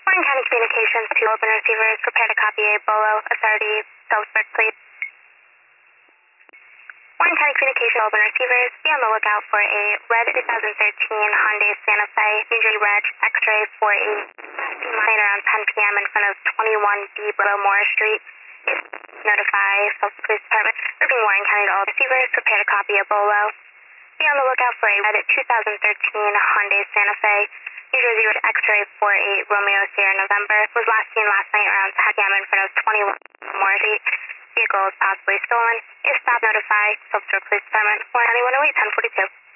Warren County Communications to open receivers. Prepare to copy a BOLO. Authority, Phillipsburg, please. Warren County Communications open receivers. Be on the lookout for a red 2013 Hyundai Santa Fe, New Jersey Reg, X-ray 48. Seen lying around 10 p.m. in front of 21B below Morris Street. Notify Phillipsburg Police Department. Urging Warren County to all receivers. Prepare to copy a BOLO. Be on the lookout for a red 2013 Hyundai Santa Fe, New Jersey Reg, X-ray 48 Romeo Sierra November. Was last seen last night around 10 p.m. in front of 21 Morris Street. Vehicle is possibly stolen. If stopped, notify Phillipsburg Police Department. Warren County 108 1042.